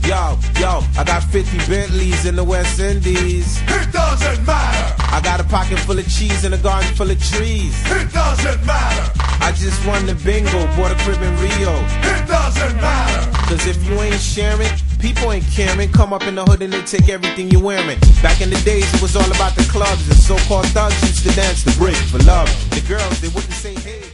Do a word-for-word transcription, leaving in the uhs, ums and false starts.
Yo, yo, I got fifty Bentleys in the West Indies. It doesn't matter. I got a pocket full of cheese and a garden full of trees. It doesn't matter. I just won the bingo, bought a crib in Rio. It doesn't matter. Cause if you ain't sharing, people ain't caring. Come up in the hood and they take everything you're wearing. Back in the days it was all about the clubs, and so-called thugs used to dance the break for love. The girls, they wouldn't say hey.